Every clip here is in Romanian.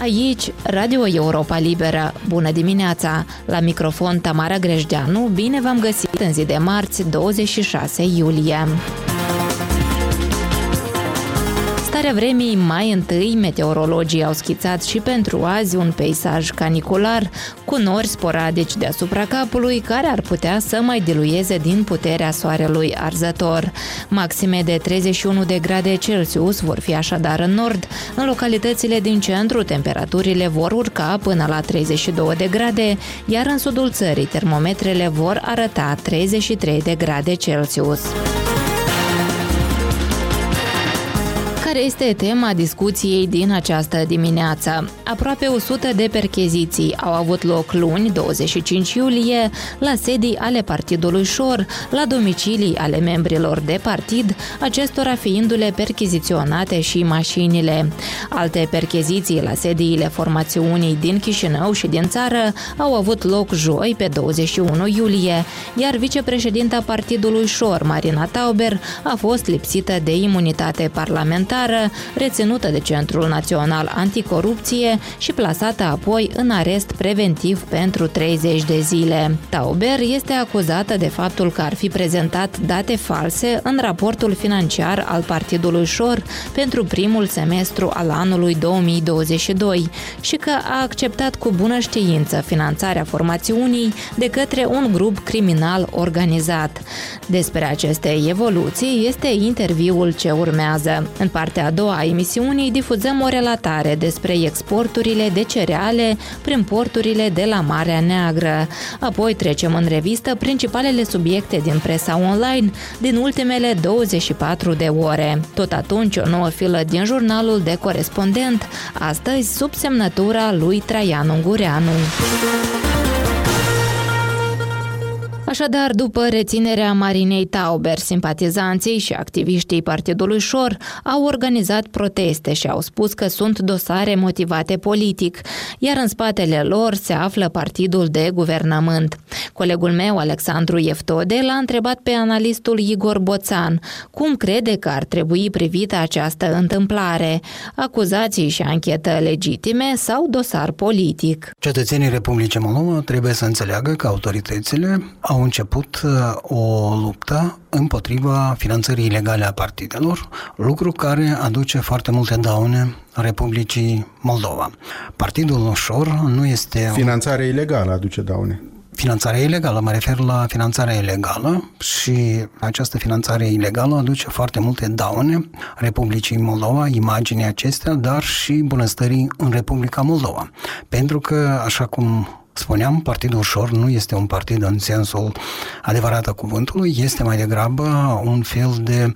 Aici, Radio Europa Liberă. Bună dimineața! La microfon Tamara Grejdeanu, bine v-am găsit în zi de marți, 26 iulie. Starea vremii mai întâi, meteorologii au schițat și pentru azi un peisaj canicular, cu nori sporadici deasupra capului, care ar putea să mai dilueze din puterea soarelui arzător. Maxime de 31 de grade Celsius vor fi așadar în nord. În localitățile din centru, temperaturile vor urca până la 32 de grade, iar în sudul țării termometrele vor arăta 33 de grade Celsius. Care este tema discuției din această dimineață? Aproape 100 de percheziții au avut loc luni, 25 iulie, la sedii ale Partidului Șor, la domicilii ale membrilor de partid, acestora fiindu-le percheziționate și mașinile. Alte percheziții la sediile formațiunii din Chișinău și din țară au avut loc joi, pe 21 iulie, iar vicepreședinta Partidului Șor, Marina Tauber, a fost lipsită de imunitate parlamentară, reținută de Centrul Național Anticorupție și plasată apoi în arest preventiv pentru 30 de zile. Tauber este acuzată de faptul că ar fi prezentat date false în raportul financiar al Partidului Șor pentru primul semestru al anului 2022 și că a acceptat cu bună știință finanțarea formațiunii de către un grup criminal organizat. Despre aceste evoluții este interviul ce urmează. În partea a doua a emisiunii difuzăm o relatare despre exporturile de cereale prin porturile de la Marea Neagră. Apoi trecem în revistă principalele subiecte din presa online din ultimele 24 de ore. Tot atunci o nouă filă din jurnalul de corespondent, astăzi sub semnătura lui Traian Ungureanu. Așadar, după reținerea Marinei Tauber, simpatizanții și activiștii Partidului Șor au organizat proteste și au spus că sunt dosare motivate politic, iar în spatele lor se află partidul de guvernământ. Colegul meu, Alexandru Eftode, l-a întrebat pe analistul Igor Boțan cum crede că ar trebui privită această întâmplare, acuzații și anchetă legitime sau dosar politic. Cetățenii Republicii Moldova trebuie să înțeleagă că autoritățile au început o luptă împotriva finanțării ilegale a partidelor, lucru care aduce foarte multe daune Republicii Moldova. Partidul Șor nu este... Finanțarea ilegală aduce daune. Finanțarea ilegală, mă refer la finanțarea ilegală și această finanțare ilegală aduce foarte multe daune Republicii Moldova, imaginea acestea, dar și bunăstării în Republica Moldova. Pentru că, așa cum spuneam, Partidul Șor nu este un partid în sensul adevărat a cuvântului, este mai degrabă un fel de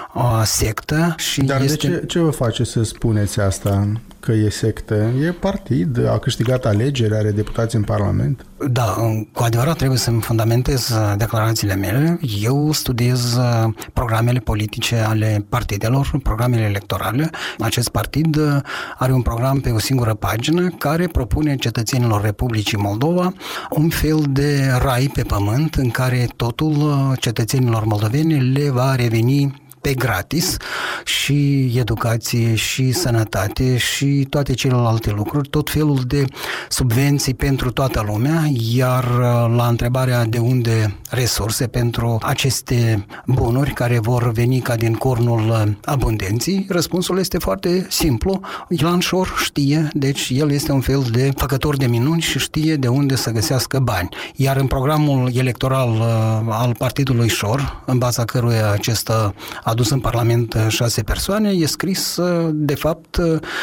sectă. Și dar este... de ce vă face să spuneți asta, că e sectă? E partid, a câștigat alegeri, are deputați în Parlament? Da, cu adevărat trebuie să-mi fundamentez declarațiile mele. Eu studiez programele politice ale partidelor, programele electorale. Acest partid are un program pe o singură pagină care propune cetățenilor Republicii Moldova un fel de rai pe pământ în care totul cetățenilor moldoveni le va reveni pe gratis, și educație, și sănătate, și toate celelalte lucruri, tot felul de subvenții pentru toată lumea, iar la întrebarea de unde resurse pentru aceste bunuri care vor veni ca din cornul abundenții, răspunsul este foarte simplu. Ilan Șor știe, deci el este un fel de făcător de minuni și știe de unde să găsească bani. Iar în programul electoral al Partidului Șor, în baza căruia acesta a dus în Parlament 6 persoane, e scris, de fapt,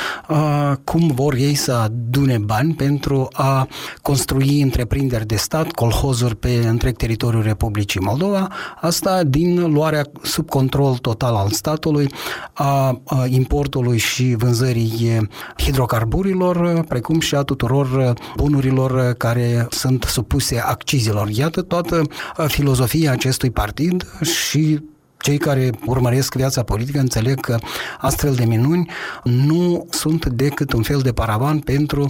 cum vor ei să adune bani pentru a construi întreprinderi de stat, colhozuri pe întreg teritoriul Republicii Moldova, asta din luarea sub control total al statului a importului și vânzării hidrocarburilor, precum și a tuturor bunurilor care sunt supuse accizilor. Iată toată filozofia acestui partid și Cei care urmăresc viața politică înțeleg că astfel de minuni nu sunt decât un fel de paravan pentru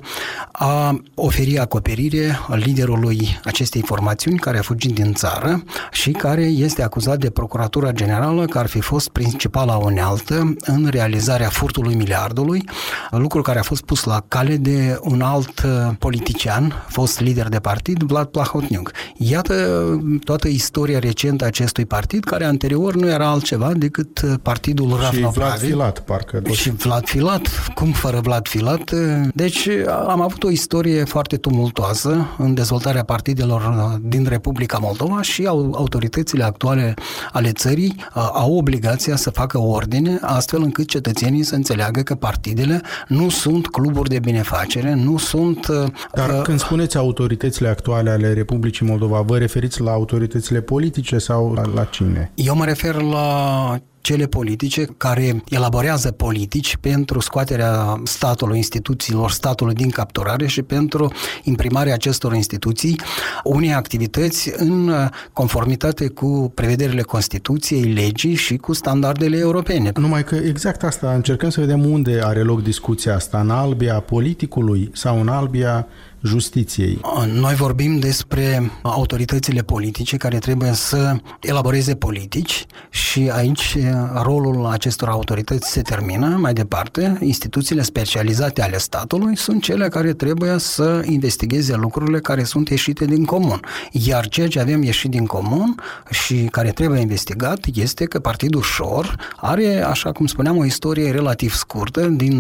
a oferi acoperire liderului acestei formațiuni care a fugit din țară și care este acuzat de Procuratura Generală că ar fi fost principala unealtă în realizarea furtului miliardului, lucru care a fost pus la cale de un alt politician, fost lider de partid, Vlad Plahotniuc. Iată toată istoria recentă a acestui partid, care anterior nu era altceva decât partidul Ravnopravi. Și Vlad Filat, parcă. Și Vlad Filat, cum fără Vlad Filat? Deci am avut o istorie foarte tumultoasă în dezvoltarea partidelor din Republica Moldova și autoritățile actuale ale țării au obligația să facă ordine, astfel încât cetățenii să înțeleagă că partidele nu sunt cluburi de binefacere, nu sunt... Dar când spuneți autoritățile actuale ale Republicii Moldova, vă referiți la autoritățile politice sau la cine? Eu mă refer la cele politice care elaborează politici pentru scoaterea statului, instituțiilor statului din capturare și pentru imprimarea acestor instituții unei activități în conformitate cu prevederile Constituției, legii și cu standardele europene. Numai că exact asta, încercăm să vedem unde are loc discuția asta, în albia politicului sau în albia justiției. Noi vorbim despre autoritățile politice care trebuie să elaboreze politici și aici rolul acestor autorități se termină. Mai departe, instituțiile specializate ale statului sunt cele care trebuie să investigheze lucrurile care sunt ieșite din comun. Iar ceea ce avem ieșit din comun și care trebuie investigat este că Partidul Șor are, așa cum spuneam, o istorie relativ scurtă din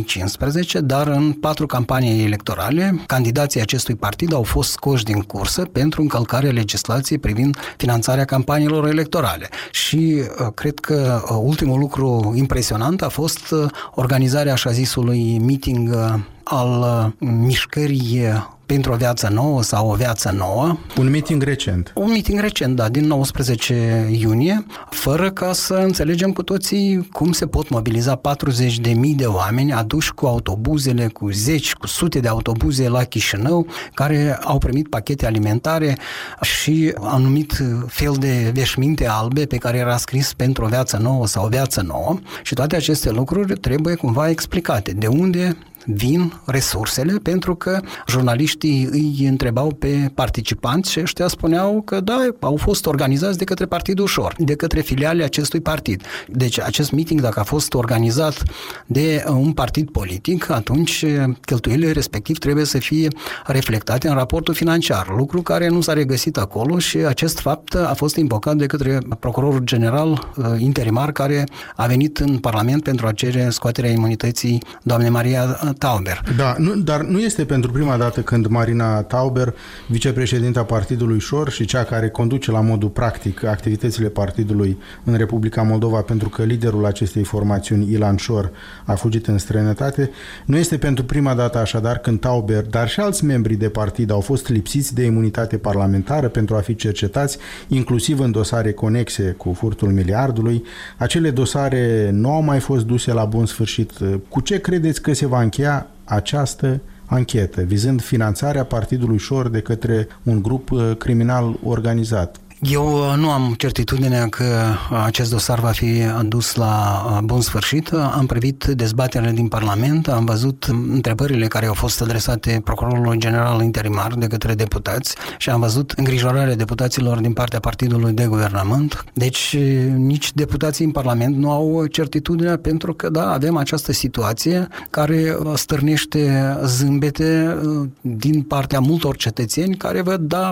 2015, dar în 4 campanii electorale, candidații acestui partid au fost scoși din cursă pentru încălcarea legislației privind finanțarea campaniilor electorale. Și cred că ultimul lucru impresionant a fost organizarea așa zisului meeting al mișcării pentru o viață nouă sau o viață nouă. Un meeting recent. Un meeting recent, da, din 19 iunie, fără ca să înțelegem cu toții cum se pot mobiliza 40.000 de oameni aduși cu autobuzele, cu zeci, cu sute de autobuze la Chișinău, care au primit pachete alimentare și anumit fel de veșminte albe pe care era scris pentru o viață nouă sau o viață nouă. Și toate aceste lucruri trebuie cumva explicate. De unde vin resursele, pentru că jurnaliștii îi întrebau pe participanți și ăștia spuneau că da, au fost organizați de către Partidul Șor, de către filiale acestui partid. Deci acest meeting, dacă a fost organizat de un partid politic, atunci cheltuielile respectiv trebuie să fie reflectate în raportul financiar, lucru care nu s-a regăsit acolo și acest fapt a fost invocat de către procurorul general interimar care a venit în Parlament pentru a cere scoaterea imunității doamnei Maria Tauber. Da, dar nu este pentru prima dată când Marina Tauber, vicepreședinta Partidului Șor și cea care conduce la modul practic activitățile partidului în Republica Moldova, pentru că liderul acestei formațiuni, Ilan Șor, a fugit în străinătate, nu este pentru prima dată așadar când Tauber, dar și alți membri de partid au fost lipsiți de imunitate parlamentară pentru a fi cercetați, inclusiv în dosare conexe cu furtul miliardului. Acele dosare nu au mai fost duse la bun sfârșit. Cu ce credeți că se va încheia această anchetă, vizând finanțarea Partidului Șor de către un grup criminal organizat? Eu nu am certitudinea că acest dosar va fi adus la bun sfârșit. Am privit dezbaterile din Parlament, am văzut întrebările care au fost adresate procurorului general interimar de către deputați și am văzut îngrijorarea deputaților din partea partidului de guvernământ. Deci nici deputații în Parlament nu au certitudinea, pentru că da, avem această situație care stârnește zâmbete din partea multor cetățeni care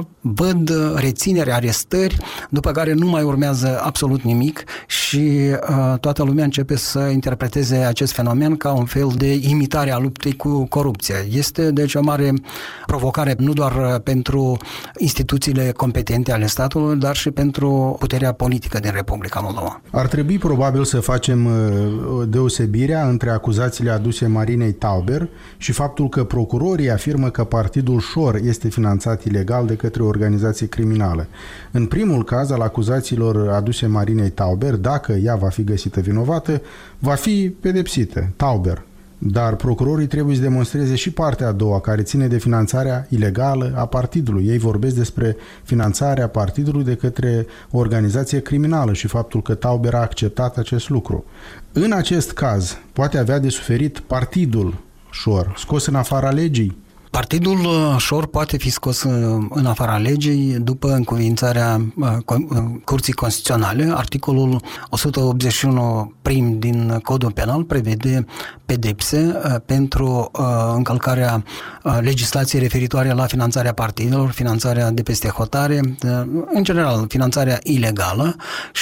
văd reținere, arestări, după care nu mai urmează absolut nimic și toată lumea începe să interpreteze acest fenomen ca un fel de imitare a luptei cu corupția. Este deci o mare provocare nu doar pentru instituțiile competente ale statului, dar și pentru puterea politică din Republica Moldova. Ar trebui probabil să facem deosebirea între acuzațiile aduse Marinei Tauber și faptul că procurorii afirmă că Partidul Șor este finanțat ilegal de către o organizație criminală. În primul caz al acuzațiilor aduse Marinei Tauber, dacă ea va fi găsită vinovată, va fi pedepsită, Tauber. Dar procurorii trebuie să demonstreze și partea a doua, care ține de finanțarea ilegală a partidului. Ei vorbesc despre finanțarea partidului de către o organizație criminală și faptul că Tauber a acceptat acest lucru. În acest caz, poate avea de suferit partidul Șor, scos în afara legii? Partidul Șor poate fi scos în afara legii după încuviințarea Curții Constituționale. Articolul 181 prim din Codul Penal prevede pedepse pentru încălcarea legislației referitoare la finanțarea partidelor, finanțarea de peste hotare, în general finanțarea ilegală,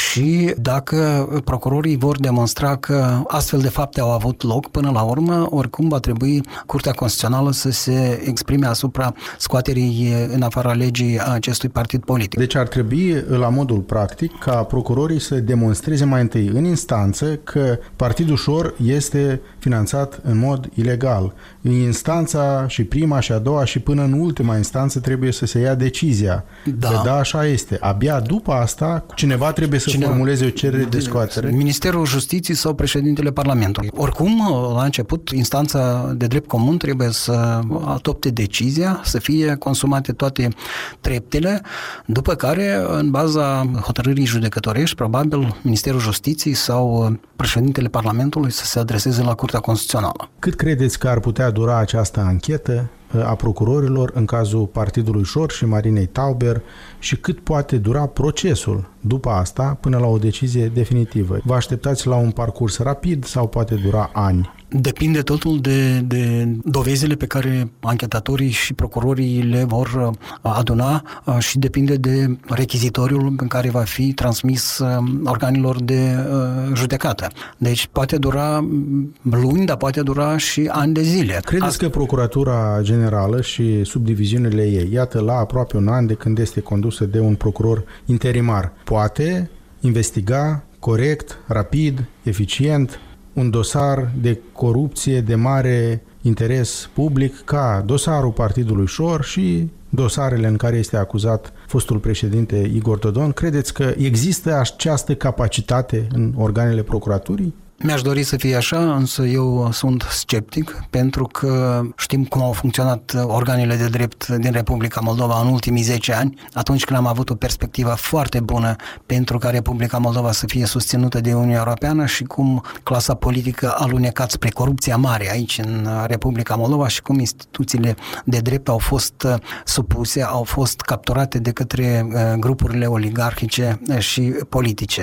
și dacă procurorii vor demonstra că astfel de fapte au avut loc până la urmă, oricum va trebui Curtea Constituțională să se exprime asupra scoaterii în afara legii a acestui partid politic. Deci ar trebui, la modul practic, ca procurorii să demonstreze mai întâi în instanță că partidul Șor este finanțat în mod ilegal. În instanța și prima și a doua și până în ultima instanță trebuie să se ia decizia. Da. Că da, așa este. Abia după asta, cineva trebuie să formuleze o cerere de scoatere. Ministerul Justiției sau președintele Parlamentului. Oricum, la început, instanța de drept comun trebuie să adopte decizia, să fie consumate toate treptele, după care, în baza hotărârii judecătorești, probabil Ministerul Justiției sau președintele Parlamentului să se adreseze la Curtea Constituțională. Cât credeți că ar putea dura această anchetă a procurorilor în cazul partidului Șor și Marinei Tauber și cât poate dura procesul după asta până la o decizie definitivă? Vă așteptați la un parcurs rapid sau poate dura ani? Depinde totul de dovezile pe care anchetatorii și procurorii le vor aduna și depinde de rechizitoriul în care va fi transmis organelor de judecată. Deci poate dura luni, dar poate dura și ani de zile. Credeți că Procuratura Generală și subdiviziunile ei, iată la aproape un an de când este condusă de un procuror interimar, poate investiga corect, rapid, eficient un dosar de corupție de mare interes public ca dosarul partidului Șor și dosarele în care este acuzat fostul președinte Igor Dodon? Credeți că există această capacitate în organele procuraturii? Mi-aș dori să fie așa, însă eu sunt sceptic, pentru că știm cum au funcționat organele de drept din Republica Moldova în ultimii 10 ani, atunci când am avut o perspectivă foarte bună pentru ca Republica Moldova să fie susținută de Uniunea Europeană și cum clasa politică a alunecat spre corupția mare aici în Republica Moldova și cum instituțiile de drept au fost supuse, au fost capturate de către grupurile oligarhice și politice.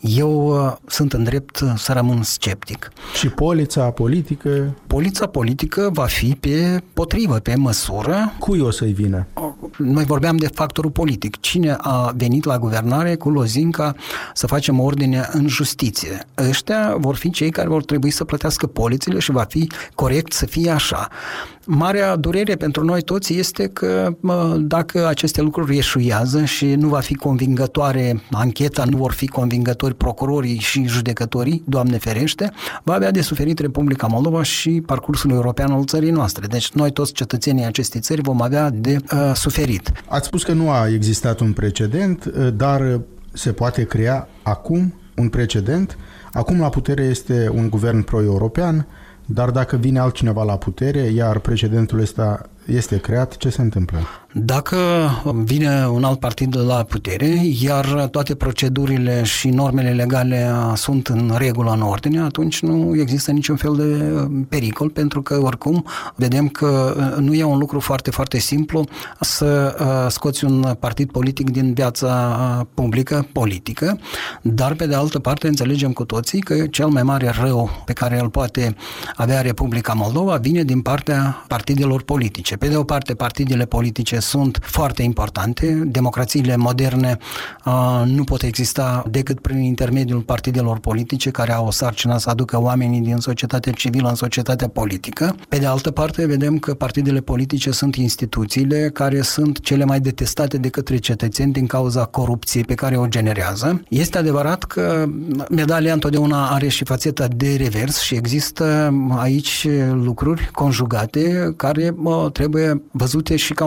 Eu sunt în drept să rămân sceptic. Și polița politică? Polița politică va fi pe potrivă, pe măsură. Cui o să-i vină? Noi vorbeam de factorul politic. Cine a venit la guvernare cu lozinca să facem ordine în justiție? Ăștia vor fi cei care vor trebui să plătească polițile și va fi corect să fie așa. Marea durere pentru noi toți este că dacă aceste lucruri eșuează și nu va fi convingătoare ancheta, nu vor fi convingători procurorii și judecătorii, Doamne ferește, va avea de suferit Republica Moldova și parcursul european al țării noastre. Deci noi toți cetățenii acestei țări vom avea de suferit. Ați spus că nu a existat un precedent, dar se poate crea acum un precedent. Acum la putere este un guvern pro-european, dar dacă vine altcineva la putere, iar precedentul ăsta este creat, ce se întâmplă? Dacă vine un alt partid la putere, iar toate procedurile și normele legale sunt în regulă, în ordine, atunci nu există niciun fel de pericol, pentru că oricum vedem că nu e un lucru foarte, foarte simplu să scoți un partid politic din viața publică, politică, dar pe de altă parte înțelegem cu toții că cel mai mare rău pe care îl poate avea Republica Moldova vine din partea partidelor politice. Pe de o parte, partidele politice sunt foarte importante. Democrațiile moderne nu pot exista decât prin intermediul partidelor politice, care au o sarcină să aducă oamenii din societatea civilă în societatea politică. Pe de altă parte, vedem că partidele politice sunt instituțiile care sunt cele mai detestate de către cetățeni din cauza corupției pe care o generează. Este adevărat că medalia întotdeauna are și fațeta de revers și există aici lucruri conjugate care trebuie văzute și ca un pericol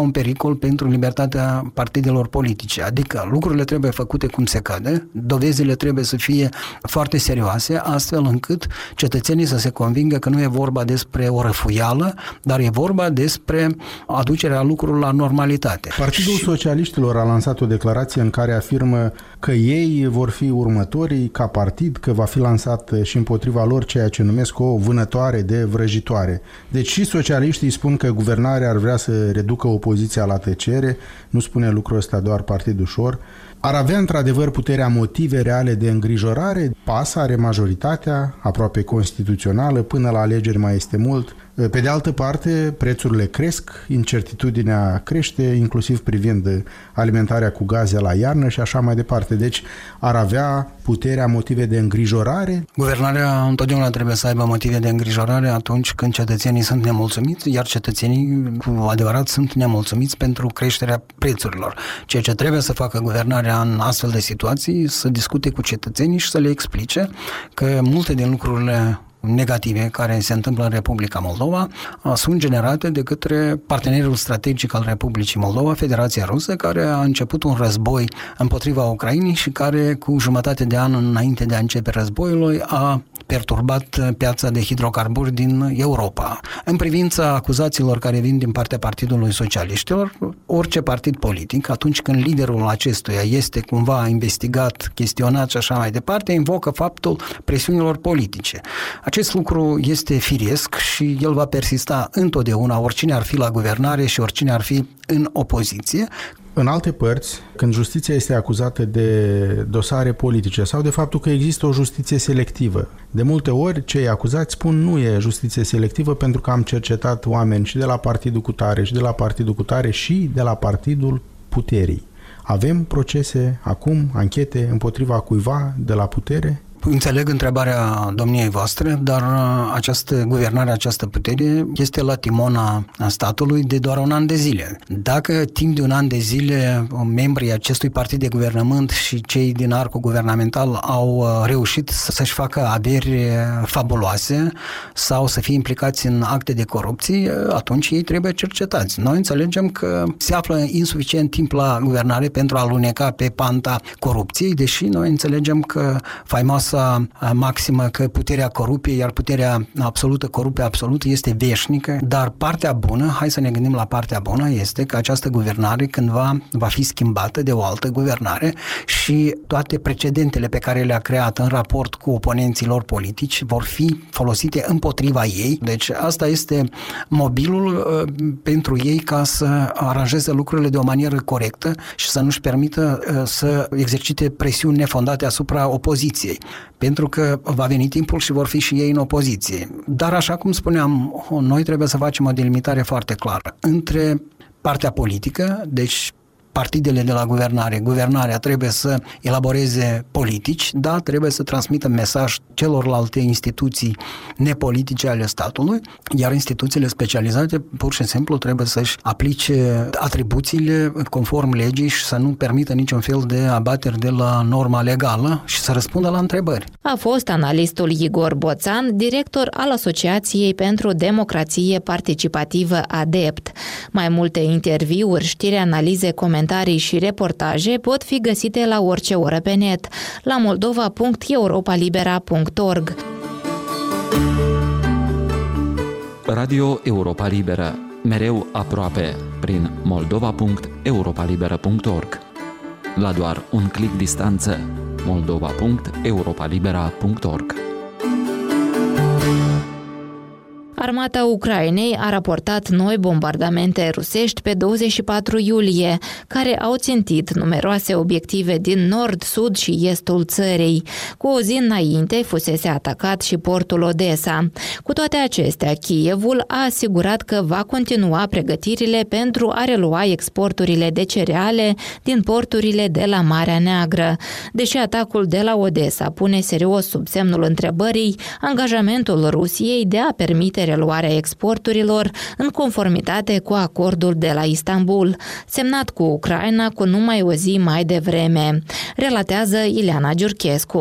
pericol pentru libertatea partidelor politice. Adică lucrurile trebuie făcute cum se cade, dovezile trebuie să fie foarte serioase, astfel încât cetățenii să se convingă că nu e vorba despre o răfuială, dar e vorba despre aducerea lucrurilor la normalitate. Partidul Socialiștilor a lansat o declarație în care afirmă că ei vor fi următorii ca partid, că va fi lansat și împotriva lor ceea ce numesc o vânătoare de vrăjitoare. Deci și socialiștii spun că guvernarea ar vrea să reducă opoziția la tăcere, nu spune lucrul ăsta doar Partidul Șor. Ar avea într-adevăr puterea motive reale de îngrijorare? PAS are majoritatea, aproape constituțională, până la alegeri mai este mult. Pe de altă parte, prețurile cresc, incertitudinea crește, inclusiv privind alimentarea cu gaze la iarnă și așa mai departe. Deci ar avea puterea motive de îngrijorare? Guvernarea întotdeauna trebuie să aibă motive de îngrijorare atunci când cetățenii sunt nemulțumiți, iar cetățenii cu adevărat sunt nemulțumiți pentru creșterea prețurilor. Ceea ce trebuie să facă guvernarea în astfel de situații, să discute cu cetățenii și să le explice că multe din lucrurile negative care se întâmplă în Republica Moldova sunt generate de către partenerul strategic al Republicii Moldova, Federația Rusă, care a început un război împotriva Ucrainei și care cu jumătate de an înainte de a începe războiul a perturbat piața de hidrocarburi din Europa. În privința acuzațiilor care vin din partea Partidului Socialiștilor, orice partid politic, atunci când liderul acestuia este cumva investigat, chestionat și așa mai departe, invocă faptul presiunilor politice. Acest lucru este firesc și el va persista întotdeauna, oricine ar fi la guvernare și oricine ar fi în opoziție. În alte părți, când justiția este acuzată de dosare politice sau de faptul că există o justiție selectivă, de multe ori cei acuzați spun nu e justiție selectivă pentru că am cercetat oameni și de la partidul cutare și de la partidul cutare și de la partidul puterii. Avem procese acum, anchete împotriva cuiva de la putere? Înțeleg întrebarea domniei voastre, dar această guvernare, această putere este la timona statului de doar un an de zile. Dacă timp de un an de zile membrii acestui partid de guvernământ și cei din arcul guvernamental au reușit să-și facă averi fabuloase sau să fie implicați în acte de corupție, atunci ei trebuie cercetați. Noi înțelegem că se află insuficient timp la guvernare pentru a aluneca pe panta corupției, deși noi înțelegem că faimoasa maximă că puterea corupe, iar puterea absolută, corupe absolut, este veșnică, dar partea bună, hai să ne gândim la partea bună, este că această guvernare cândva va fi schimbată de o altă guvernare și toate precedentele pe care le-a creat în raport cu oponenții lor politici vor fi folosite împotriva ei. Deci asta este mobilul pentru ei ca să aranjeze lucrurile de o manieră corectă și să nu-și permită să exercite presiuni nefondate asupra opoziției. Pentru că va veni timpul și vor fi și ei în opoziție. Dar, așa cum spuneam, noi trebuie să facem o delimitare foarte clară între partea politică, deci partidele de la guvernarea trebuie să elaboreze politici, dar trebuie să transmită mesaj celorlalte instituții nepolitice ale statului, iar instituțiile specializate pur și simplu trebuie să-și aplice atribuțiile conform legii și să nu permită niciun fel de abateri de la norma legală și să răspundă la întrebări. A fost analistul Igor Boțan, director al Asociației pentru Democrație Participativă ADEPT. Mai multe interviuri, știri, analize, comentarii și reportaje pot fi găsite la orice oră pe net, la moldova.europalibera.org. Radio Europa Liberă, mereu aproape, prin moldova.europalibera.org. La doar un click distanță, moldova.europalibera.org. Armata Ucrainei a raportat noi bombardamente rusești pe 24 iulie, care au țintit numeroase obiective din nord, sud și estul țării. Cu o zi înainte fusese atacat și portul Odessa. Cu toate acestea, Kievul a asigurat că va continua pregătirile pentru a relua exporturile de cereale din porturile de la Marea Neagră. Deși atacul de la Odessa pune serios sub semnul întrebării angajamentul Rusiei de a permite reluarea exporturilor în conformitate cu acordul de la Istanbul, semnat cu Ucraina cu numai o zi mai devreme, relatează Ileana Giurchescu.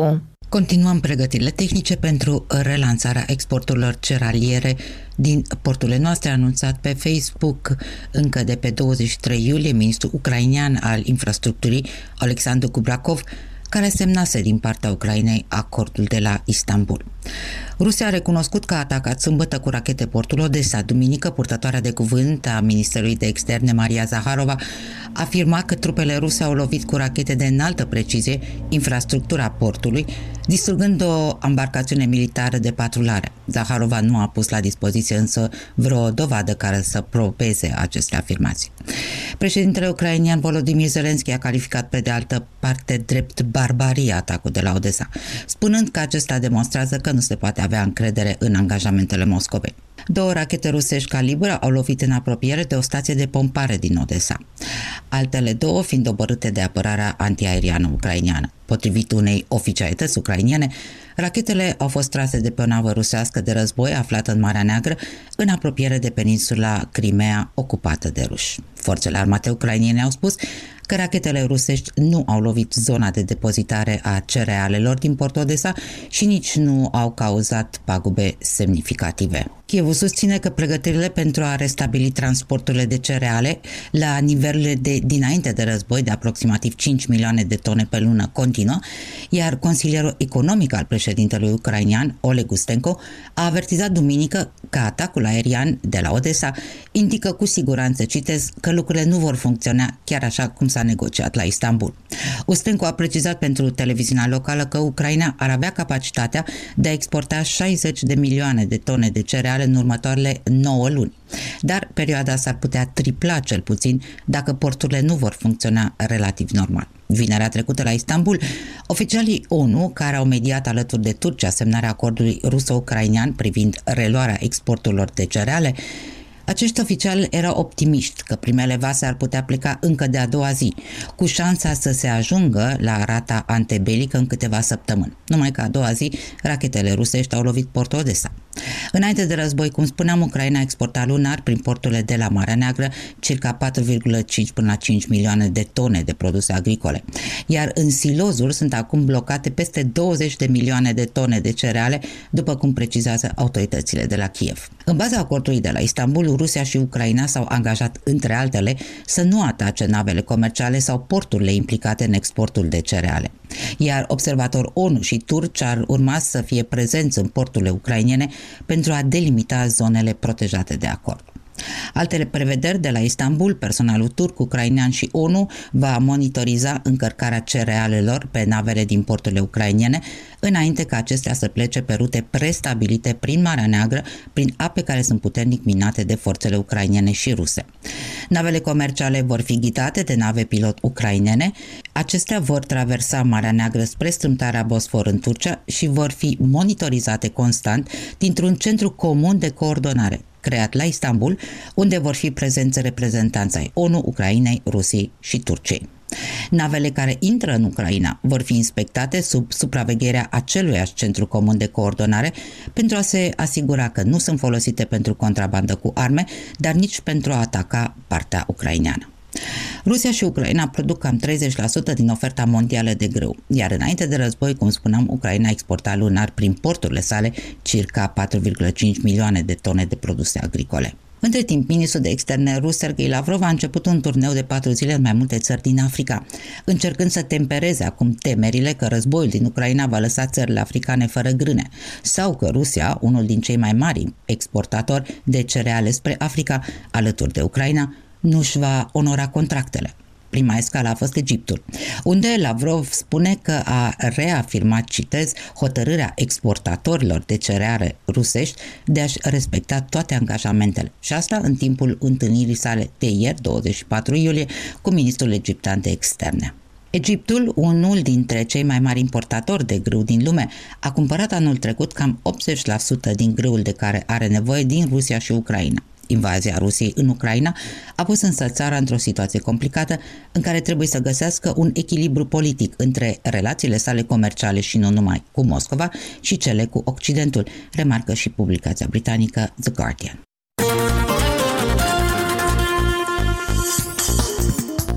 Continuăm pregătirile tehnice pentru relansarea exporturilor cerealiere din porturile noastre, anunțat pe Facebook încă de pe 23 iulie ministrul ucrainean al infrastructurii, Alexandru Kubrakov, care semnase din partea Ucrainei acordul de la Istanbul. Rusia a recunoscut că a atacat sâmbătă cu rachete portul Odessa. Duminică, purtătoarea de cuvânt a Ministerului de Externe, Maria Zaharova, afirma că trupele ruse au lovit cu rachete de înaltă precizie infrastructura portului, distrugând o embarcațiune militară de patrulare. Zaharova nu a pus la dispoziție însă vreo dovadă care să probeze aceste afirmații. Președintele ucrainean Volodymyr Zelensky a calificat pe de altă parte drept barbarie atacul de la Odessa, spunând că acesta demonstrează că nu se poate avea încredere în angajamentele Moscovei. 2 rachete rusești calibră au lovit în apropiere de o stație de pompare din Odessa, altele 2 fiind dobărâte de apărarea antiaeriană ucraineană. Potrivit unei oficialități ucrainene, rachetele au fost trase de pe o navă rusească de război aflată în Marea Neagră, în apropiere de peninsula Crimea ocupată de ruși. Forțele armate ucrainene au spus că rachetele rusești nu au lovit zona de depozitare a cerealelor din Port Odessa și nici nu au cauzat pagube semnificative. Kievul susține că pregătirile pentru a restabili transporturile de cereale la nivelurile de dinainte de război de aproximativ 5 milioane de tone pe lună continuă, iar consilierul economic al președintelui ucrainean, Oleg Ustenko, a avertizat duminică că atacul aerian de la Odessa indică cu siguranță, citez, că lucrurile nu vor funcționa chiar așa cum s-a negociat la Istanbul. Ustenko a precizat pentru televiziunea locală că Ucraina ar avea capacitatea de a exporta 60 de milioane de tone de cereale în următoarele 9 luni. Dar perioada s-ar putea tripla cel puțin dacă porturile nu vor funcționa relativ normal. Vinerea trecută la Istanbul, oficialii ONU, care au mediat alături de Turcia semnarea acordului ruso-ucrainean privind reluarea exporturilor de cereale, acești oficiali erau optimiști că primele vase ar putea pleca încă de a doua zi, cu șansa să se ajungă la rata antebelică în câteva săptămâni. Numai că a doua zi, rachetele rusești au lovit portul Odessa. Înainte de război, cum spuneam, Ucraina exporta lunar prin porturile de la Marea Neagră circa 4,5 până la 5 milioane de tone de produse agricole, iar în silozuri sunt acum blocate peste 20 de milioane de tone de cereale, după cum precizează autoritățile de la Kiev. În baza acordului de la Istanbul, Rusia și Ucraina s-au angajat, între altele, să nu atace navele comerciale sau porturile implicate în exportul de cereale. Iar observatori ONU și turci ar urma să fie prezenți în porturile ucrainene pentru a delimita zonele protejate de acord. Altele prevederi de la Istanbul, personalul turc, ucrainean și ONU va monitoriza încărcarea cerealelor pe navele din porturile ucrainene, înainte ca acestea să plece pe rute prestabilite prin Marea Neagră, prin ape care sunt puternic minate de forțele ucrainene și ruse. Navele comerciale vor fi ghidate de nave pilot ucrainene. Acestea vor traversa Marea Neagră spre strâmtarea Bosfor în Turcia și vor fi monitorizate constant dintr-un centru comun de coordonare creat la Istanbul, unde vor fi prezenți reprezentanți ai ONU, Ucrainei, Rusiei și Turciei. Navele care intră în Ucraina vor fi inspectate sub supravegherea aceluiași centru comun de coordonare pentru a se asigura că nu sunt folosite pentru contrabandă cu arme, dar nici pentru a ataca partea ucraineană. Rusia și Ucraina produc cam 30% din oferta mondială de grâu, iar înainte de război, cum spuneam, Ucraina exporta lunar prin porturile sale circa 4,5 milioane de tone de produse agricole. Între timp, ministrul de externe rus, Sergei Lavrov, a început un turneu de 4 zile în mai multe țări din Africa, încercând să tempereze acum temerile că războiul din Ucraina va lăsa țările africane fără grâne, sau că Rusia, unul din cei mai mari exportatori de cereale spre Africa, alături de Ucraina, nu își va onora contractele. Prima escală a fost Egiptul, unde Lavrov spune că a reafirmat, citez, hotărârea exportatorilor de cereale rusești de a-și respecta toate angajamentele. Și asta în timpul întâlnirii sale de ieri, 24 iulie, cu ministrul egiptean de externe. Egiptul, unul dintre cei mai mari importatori de grâu din lume, a cumpărat anul trecut cam 80% din grâul de care are nevoie din Rusia și Ucraina. Invazia Rusiei în Ucraina a pus însă țara într-o situație complicată în care trebuie să găsească un echilibru politic între relațiile sale comerciale și nu numai cu Moscova și cele cu Occidentul, remarcă și publicația britanică The Guardian.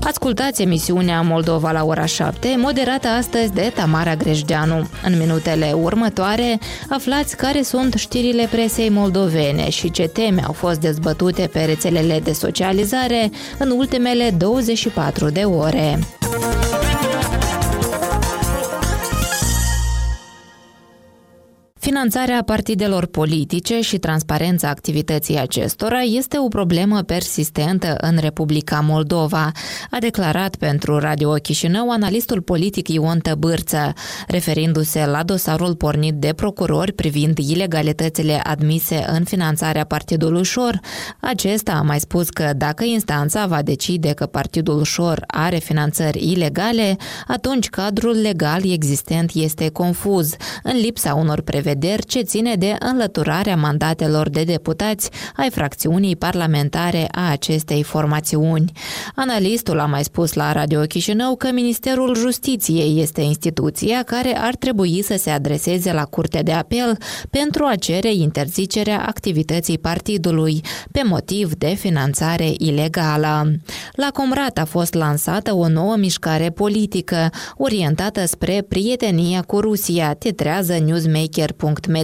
Ascultați emisiunea Moldova la ora 7, moderată astăzi de Tamara Grejdeanu. În minutele următoare aflați care sunt știrile presei moldovene și ce teme au fost dezbătute pe rețelele de socializare în ultimele 24 de ore. Finanțarea partidelor politice și transparența activității acestora este o problemă persistentă în Republica Moldova, a declarat pentru Radio Chișinău analistul politic Ion Tăbârță, referindu-se la dosarul pornit de procurori privind ilegalitățile admise în finanțarea Partidului Șor. Acesta a mai spus că dacă instanța va decide că Partidul Șor are finanțări ilegale, atunci cadrul legal existent este confuz, în lipsa unor prevederi ce ține de înlăturarea mandatelor de deputați ai fracțiunii parlamentare a acestei formațiuni. Analistul a mai spus la Radio Chișinău că Ministerul Justiției este instituția care ar trebui să se adreseze la Curtea de Apel pentru a cere interzicerea activității partidului pe motiv de finanțare ilegală. La Comrat a fost lansată o nouă mișcare politică orientată spre prietenia cu Rusia, titrează Newsmaker.md.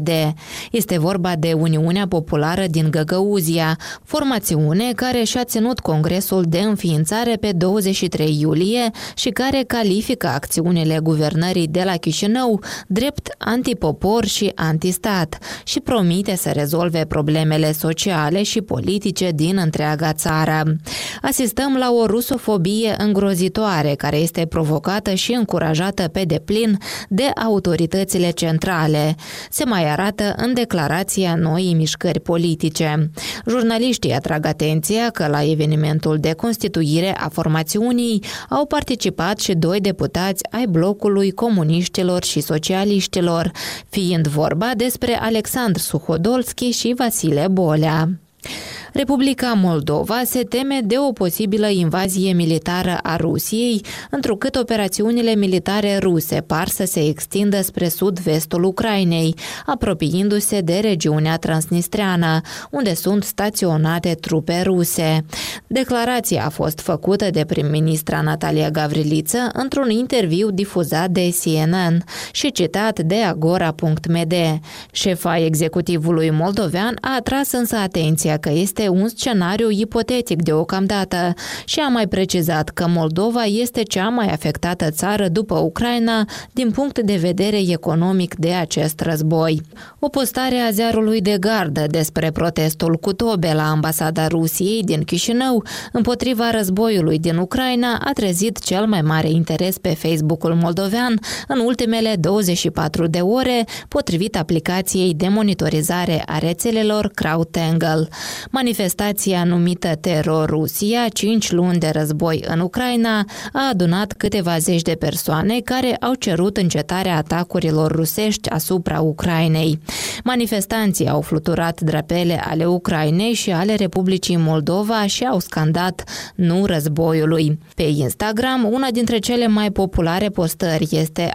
Este vorba de Uniunea Populară din Găgăuzia, formațiune care și-a ținut congresul de înființare pe 23 iulie și care califică acțiunile guvernării de la Chișinău drept antipopor și antistat și promite să rezolve problemele sociale și politice din întreaga țară. Asistăm la o rusofobie îngrozitoare care este provocată și încurajată pe deplin de autoritățile centrale. Se mai arată în declarația noii mișcări politice. Jurnaliștii atrag atenția că la evenimentul de constituire a formațiunii au participat și 2 deputați ai blocului comuniștilor și socialiștilor, fiind vorba despre Alexandru Suhodolski și Vasile Bolea. Republica Moldova se teme de o posibilă invazie militară a Rusiei, întrucât operațiunile militare ruse par să se extindă spre sud-vestul Ucrainei, apropiindu-se de regiunea transnistreană, unde sunt staționate trupe ruse. Declarația a fost făcută de prim-ministra Natalia Gavriliță într-un interviu difuzat de CNN și citat de Agora.md. Șefa executivului moldovean a atras însă atenția că este un scenariu ipotetic deocamdată și a mai precizat că Moldova este cea mai afectată țară după Ucraina din punct de vedere economic de acest război. O postare a ziarului de gardă despre protestul cu tobe la ambasada Rusiei din Chișinău împotriva războiului din Ucraina a trezit cel mai mare interes pe Facebook-ul moldovean în ultimele 24 de ore, potrivit aplicației de monitorizare a rețelelor CrowdTangle. Manifestația numită Terror Rusia, 5 luni de război în Ucraina, a adunat câteva zeci de persoane care au cerut încetarea atacurilor rusești asupra Ucrainei. Manifestanții au fluturat drapele ale Ucrainei și ale Republicii Moldova și au scandat "Nu războiului". Pe Instagram, una dintre cele mai populare postări este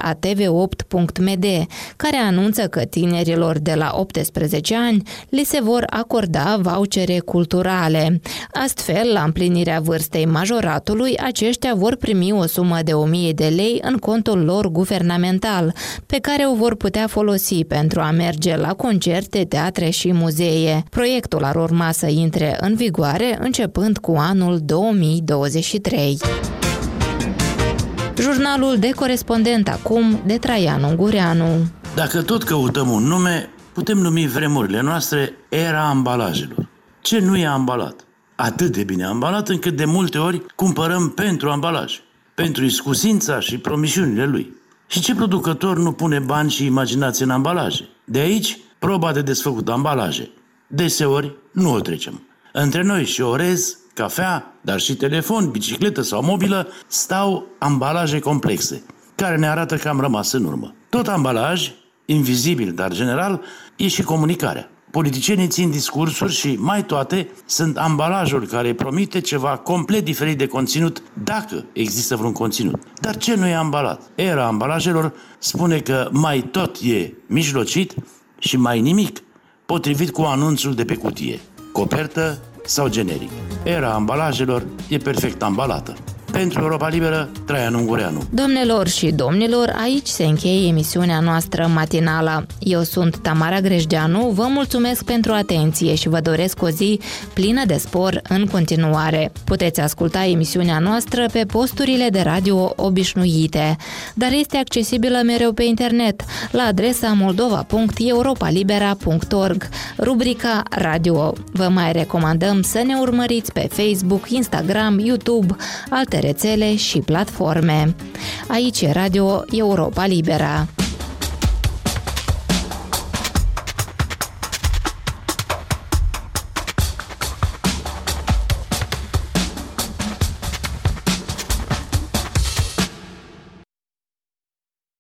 atv8.md, care anunță că tinerilor de la 18 ani li se vor acorda vouchere culturale. Astfel, la împlinirea vârstei majoratului, aceștia vor primi o sumă de 1000 de lei în contul lor guvernamental, pe care o vor putea folosi pentru a merge la concerte, teatre și muzee. Proiectul ar urma să intre în vigoare începând cu anul 2023. Jurnalul de corespondent acum de Traian Ungureanu. Dacă tot căutăm un nume, putem numi vremurile noastre era ambalajelor. Ce nu e ambalat? Atât de bine ambalat încât de multe ori cumpărăm pentru ambalaj, pentru iscusința și promisiunile lui. Și ce producător nu pune bani și imaginație în ambalaje? De aici, proba de desfăcut ambalaje. Deseori nu o trecem. Între noi și orez, cafea, dar și telefon, bicicletă sau mobilă, stau ambalaje complexe, care ne arată că am rămas în urmă. Tot ambalaj, invizibil, dar general, e și comunicarea. Politicienii țin discursuri și, mai toate, sunt ambalajul care promite ceva complet diferit de conținut, dacă există vreun conținut. Dar ce nu e ambalat? Era ambalajelor spune că mai tot e mijlocit și mai nimic, potrivit cu anunțul de pe cutie, copertă sau generic. Era ambalajelor e perfect ambalată. Pentru Europa Liberă, Traian Ungureanu. Doamnelor și domnilor, aici se încheie emisiunea noastră matinală. Eu sunt Tamara Grejdeanu, vă mulțumesc pentru atenție și vă doresc o zi plină de spor în continuare. Puteți asculta emisiunea noastră pe posturile de radio obișnuite, dar este accesibilă mereu pe internet, la adresa moldova.europalibera.org, rubrica Radio. Vă mai recomandăm să ne urmăriți pe Facebook, Instagram, YouTube, alte rețele și platforme. Aici e Radio Europa Libera.